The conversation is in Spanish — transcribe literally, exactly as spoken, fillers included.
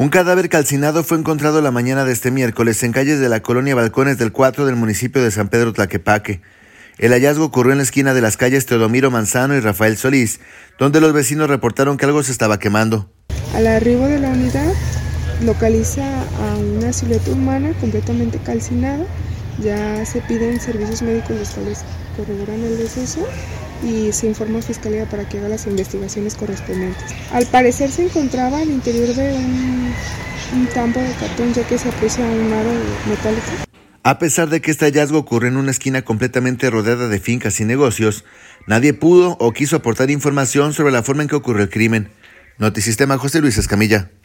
Un cadáver calcinado fue encontrado la mañana de este miércoles en calles de la colonia Balcones del cuatro del municipio de San Pedro Tlaquepaque. El hallazgo ocurrió en la esquina de las calles Teodomiro Manzano y Rafael Solís, donde los vecinos reportaron que algo se estaba quemando. Al arribo de la unidad, localiza a una silueta humana completamente calcinada. Ya se piden servicios médicos los cuales corroboran el deceso y se informa a Fiscalía para que haga las investigaciones correspondientes. Al parecer se encontraba al interior de un, un tambo de cartón, ya que se aprecia un aro metálico. A pesar de que este hallazgo ocurrió en una esquina completamente rodeada de fincas y negocios, nadie pudo o quiso aportar información sobre la forma en que ocurrió el crimen. Notisistema, José Luis Escamilla.